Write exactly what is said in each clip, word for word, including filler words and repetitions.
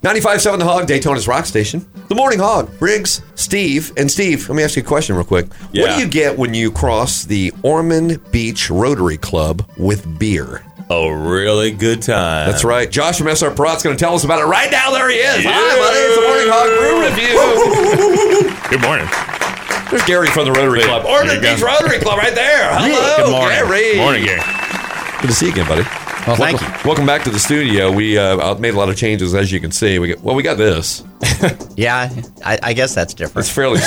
ninety-five point seven The Hog, Daytona's rock station. The Morning Hog, Briggs, Steve. And Steve, let me ask you a question real quick. Yeah. What do you get when you cross the Ormond Beach Rotary Club with beer? A really good time. That's right. Josh from S R Pirat's going to tell us about it right now. There he is. Yeah. Hi, buddy. It's the Morning Hog Brew Review. Good morning. There's Gary from the Rotary Club. Ormond Beach Rotary Club right there. Hello, Good morning. Gary. Good morning, Gary. Good to see you again, buddy. Well, thank welcome, you. Welcome back to the studio. We uh, made a lot of changes, as you can see. We get, well, we got this. Yeah, I, I guess that's different. It's fairly.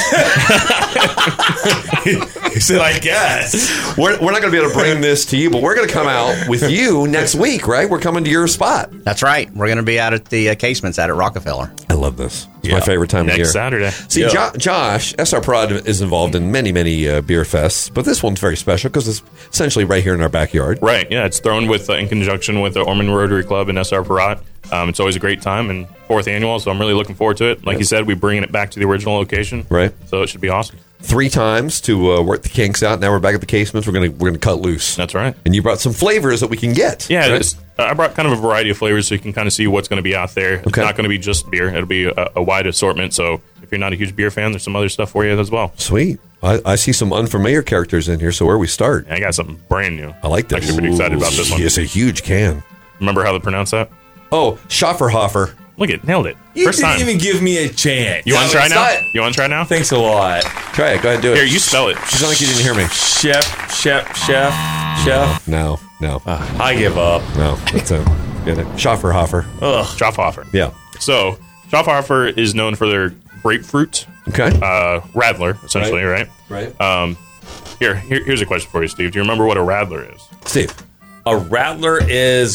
He said, I guess. We're, we're not going to be able to bring this to you, but we're going to come out with you next week, right? We're coming to your spot. That's right. We're going to be out at the uh, Casements out at Rockefeller. I love this. It's Yeah. my favorite time Next of year. Saturday. See, Yeah. jo- Josh, S R Prod is involved in many, many uh, beer fests, but this one's very special because it's essentially right here in our backyard. Right, yeah, it's thrown with uh, in conjunction with the Ormond Rotary Club and S R Pirat. Um, it's always a great time and fourth annual, so I'm really looking forward to it. Like you said, we're bringing it back to the original location, Right. So it should be awesome. Three times to uh, work the kinks out. Now we're back at the Casements. We're going to we're going to cut loose. That's right. And you brought some flavors that we can get. Yeah, right? it's, uh, I brought kind of a variety of flavors so you can kind of see what's going to be out there. It's Okay. not going to be just beer; it'll be a, a wide assortment. So if you're not a huge beer fan, there's some other stuff for you as well. Sweet. I, I see some unfamiliar characters in here. So where we start? And I got something brand new. I like this. Actually, pretty excited about this one. It's a huge can. Remember how to pronounce that? Oh, Schafferhofer. Look it, nailed it. You First didn't time. even give me a chance. You want to try it's now? not- You want to try now? Thanks a lot. Try it. Go ahead and do it. Here, you spell it. It's not like you didn't hear me. Chef, chef, chef, chef. No, no, I give up. no. That's it. Get it. Schafferhofer. Ugh. Schaffhofer. Yeah. So, Schaffhofer is known for their grapefruit Okay. uh, Radler, essentially, right? right. Um, here, here, here's a question for you, Steve. Do you remember what a Radler is? Steve. A Rattler is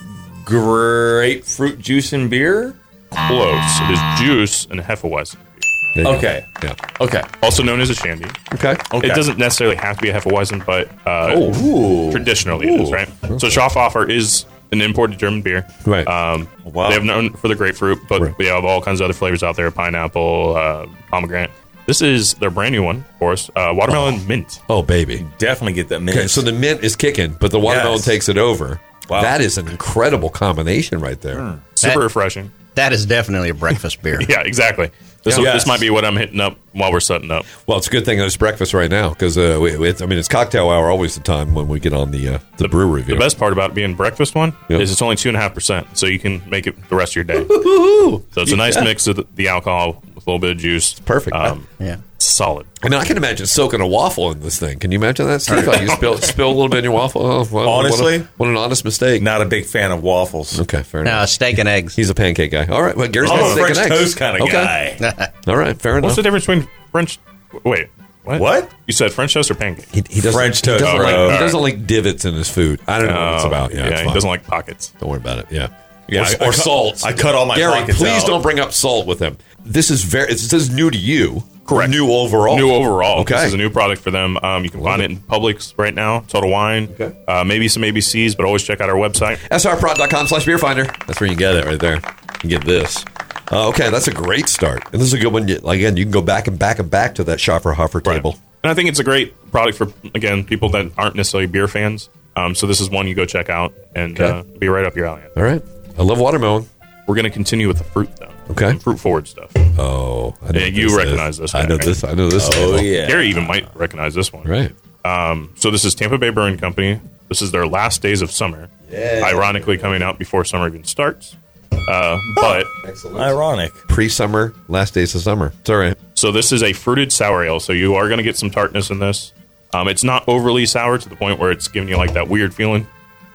grapefruit juice and beer? Close. It is juice and Hefeweizen. There you go. Okay. Yeah. Okay. Also known as a shandy. Okay. Okay. It doesn't necessarily have to be a Hefeweizen, but uh, Ooh. traditionally it is, Ooh. right? So Schaffhofer is an imported German beer. Right. Um, Wow. They have known for the grapefruit, but Right. we have all kinds of other flavors out there: pineapple, uh, pomegranate. This is their brand new one, of course. Uh, watermelon mint. Oh, baby. Definitely get that mint. Okay, so the mint is kicking, but the watermelon Yes. takes it over. Wow. That is an incredible combination right there. Super That- refreshing. That is definitely a breakfast beer. Yeah, exactly. This, Yes. this might be what I'm hitting up while we're setting up. Well, it's a good thing it's breakfast right now because uh, we, we- I mean it's cocktail hour always the time when we get on the uh, the, brew review. The best part about it being breakfast one Yep. is it's only two and a half percent, so you can make it the rest of your day. Woo-hoo. So it's a nice Yeah. mix of the, the alcohol with a little bit of juice. Perfect. Um, Yeah. solid. I mean, I can imagine soaking a waffle in this thing. Can you imagine that, Steve? Like you spill spill a little bit in your waffle. Oh, well, Honestly? what, a, what an honest mistake. Not a big fan of waffles. Okay, fair No, enough. steak and eggs. He's a pancake guy. All right, well, Gary's I'm got a steak French and eggs. toast kind of Okay. guy. All right, fair enough. What's the difference between French? Wait, what? What? You said French toast or pancake? He, he doesn't, French he toast, doesn't, bro. like, he All doesn't like divots in his food. I don't know what it's Oh, about. Yeah, it's he fine. doesn't like pockets. Don't worry about it. Yeah. Yeah, or, I- I or cut- salt. I cut all my Gary, pockets please out. don't bring up salt with him. This is very. This is new to you. Correct. New overall. New overall. Okay. This is a new product for them. Um, you can find it in Publix right now. Total Wine. Okay. Uh, maybe some A B Cs, but always check out our website. S R prod dot com slash beer finder. That's where you can get it right there. You can get this. Uh, okay, that's a great start. And this is a good one. You- Again, you can go back and back and back to that Schafferhofer table. And I think it's a great product for, again, people that aren't necessarily beer fans. Um, so this is one you go check out and Okay. uh, be right up your alley. All right. I love watermelon. We're going to continue with the fruit, though. Okay. Some fruit forward stuff. Oh, I know Yeah, what you this recognize is. this I one, know right? this. I know this. Oh, label. yeah. Gary even might recognize this one. Right. Um, so this is Tampa Bay Brewing Company. This is their last days of summer. Ironically, coming out before summer even starts. Uh, but Ironic. Pre-summer, last days of summer. It's all right. so this is a fruited sour ale. So you are going to get some tartness in this. Um, it's not overly sour to the point where it's giving you like that weird feeling.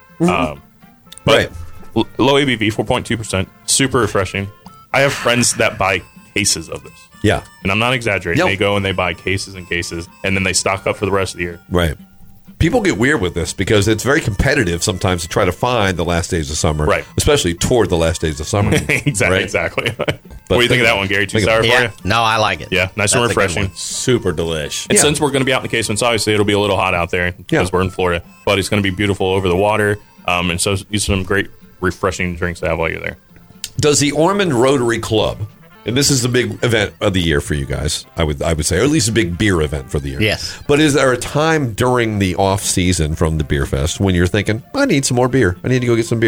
Um, but Right. l- low A B V, four point two percent. Super refreshing. I have friends that buy cases of this. Yeah. And I'm not exaggerating. Yep. They go and they buy cases and cases, and then they stock up for the rest of the year. Right. People get weird with this because it's very competitive sometimes to try to find the last days of summer. Right. Especially toward the last days of summer. exactly. Right? Exactly. what do you think of that one, Gary? Too think sour of- for Yeah. you? No, I like it. Yeah, nice and That's a good refreshing. one. Super delish. And Yeah. since we're going to be out in the casements, obviously it'll be a little hot out there because Yeah. we're in Florida. But it's going to be beautiful over the water, um, and so these are some great, refreshing drinks to have while you're there. Does the Ormond Rotary Club, and this is the big event of the year for you guys, I would I would say, or at least a big beer event for the year. Yes. But is there a time during the off season from the beer fest when you're thinking, I need some more beer. I need to go get some beer.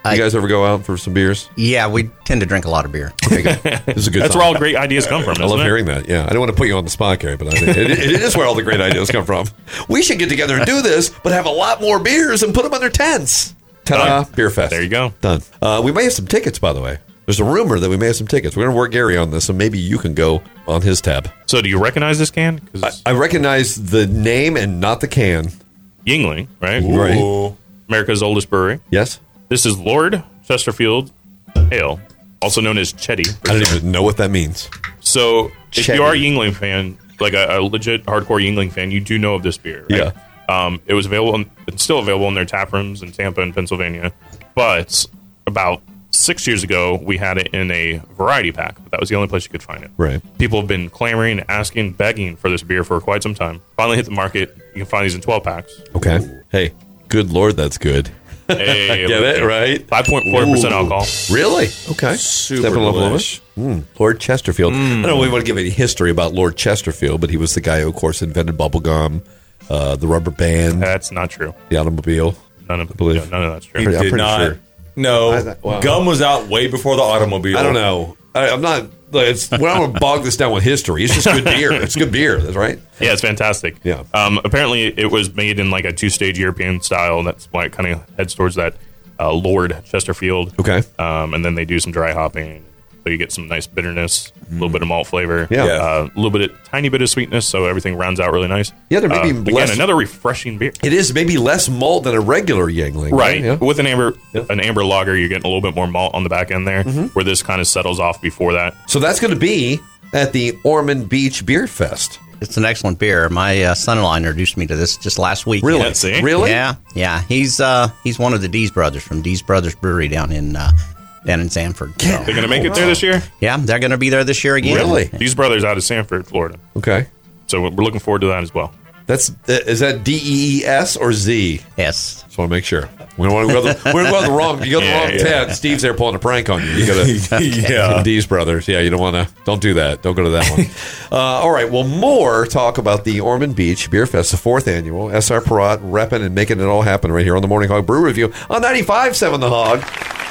You guys ever go out for some beers? Yeah, we tend to drink a lot of beer. Okay, good. This is a good That's time. where all great ideas come from. I love isn't it? hearing that. Yeah, I don't want to put you on the spot, Gary, but I think it, it is where all the great ideas come from. We should get together and do this, but have a lot more beers and put them under tents. Ta-da! Done. Beer Fest. There you go. Done. Uh, we may have some tickets, by the way. There's a rumor that we may have some tickets. We're going to work Gary on this, so maybe you can go on his tab. So, do you recognize this can? I, Because I recognize the name and not the can. Yingling, right? Right. Ooh. America's oldest brewery. Yes? This is Lord Chesterfield Ale, also known as Chetty. I don't even know what that means. So, if Chetty. you are a Yingling fan, like a, a legit hardcore Yingling fan, you do know of this beer. Right? Yeah. Um, it was available, in, it's still available in their tap rooms in Tampa and Pennsylvania. But about six years ago, we had it in a variety pack. But that was the only place you could find it. Right. People have been clamoring, asking, begging for this beer for quite some time. Finally hit the market. You can find these in twelve packs. Okay. Hey, good Lord, that's good. Hey, Get it, right? five point four percent Ooh. alcohol. Really? Okay. Super Stepping level of delish. it. Mm. Lord Chesterfield. I don't know if we want to give any history about Lord Chesterfield, but he was the guy who, of course, invented bubblegum, uh, the rubber band, That's not true. the automobile. None of, believe. yeah, none of that's He true. Pretty- I'm did pretty not. sure. No, I- wow. gum was out way before the automobile. I don't know. I, I'm not. Like, it's, we're not going to bog this down with history. It's just good beer. It's good beer. That's right. Yeah, it's fantastic. Yeah. Um, apparently, it was made in like a two-stage European style, and that's why it kind of heads towards that uh, Lord Chesterfield. Okay. Um, and then they do some dry hopping, so you get some nice bitterness, a little bit of malt flavor. Yeah. Uh, a little bit, of, tiny bit of sweetness, so everything rounds out really nice. Yeah, there may Uh, be again, less- another refreshing beer. It is maybe less malt than a regular Yingling. Right. Yeah. With an amber Yeah. an amber lager, you're getting a little bit more malt on the back end there, Mm-hmm. where this kind of settles off before that. So that's going to be at the Ormond Beach Beer Fest. It's an excellent beer. My uh, son-in-law introduced me to this just last week. Really? Yeah, see? Really? Yeah, yeah. He's uh, he's one of the Dees brothers from Dees Brothers Brewery down in uh, down in Sanford. So, They're going to make it there this year? yeah, they're going to be there this year again. Really? These brothers out of Sanford, Florida. Okay. So we're looking forward to that as well. That's uh, is that D E E S or Z? Yes. Just want to make sure. We don't want to go the, we don't go the wrong. You go the Yeah, wrong yeah. tent. Steve's there pulling a prank on you. You go to Yeah. D's brothers. Yeah, you don't want to. Don't do that. Don't go to that one. uh, all right. Well, more talk about the Ormond Beach Beer Fest, the fourth annual. S R Perrott repping and making it all happen right here on the Morning Hog Brew Review on ninety-five point seven The Hog.